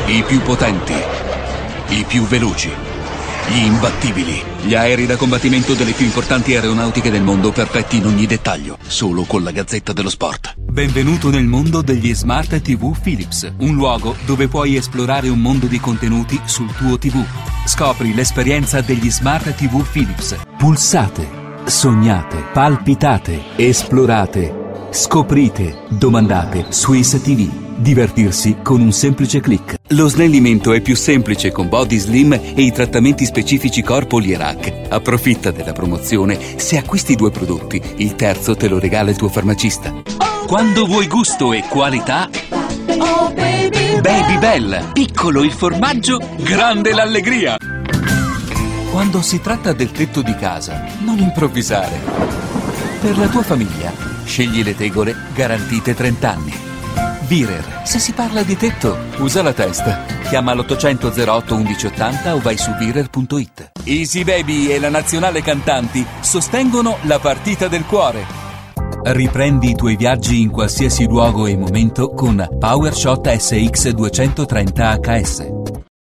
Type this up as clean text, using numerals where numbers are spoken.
I più potenti, i più veloci, gli imbattibili, gli aerei da combattimento delle più importanti aeronautiche del mondo, perfetti in ogni dettaglio, solo con la Gazzetta dello Sport. Benvenuto nel mondo degli Smart TV Philips, un luogo dove puoi esplorare un mondo di contenuti sul tuo TV. Scopri l'esperienza degli Smart TV Philips. Pulsate, sognate, palpitate, esplorate, scoprite, domandate. Swiss TV. Divertirsi con un semplice click. Lo snellimento è più semplice con Body Slim e i trattamenti specifici corpo Lierac. Approfitta della promozione. Se acquisti 2 prodotti, il terzo te lo regala il tuo farmacista. Quando vuoi gusto e qualità, Baby Bell. Piccolo il formaggio, grande l'allegria. Quando si tratta del tetto di casa, non improvvisare. Per la tua famiglia, scegli le tegole garantite 30 anni. Virer, se si parla di tetto, usa la testa. Chiama l'800 08 1180 o vai su virer.it. Easy Baby e la Nazionale Cantanti sostengono la partita del cuore. Riprendi i tuoi viaggi in qualsiasi luogo e momento con PowerShot SX 230 HS.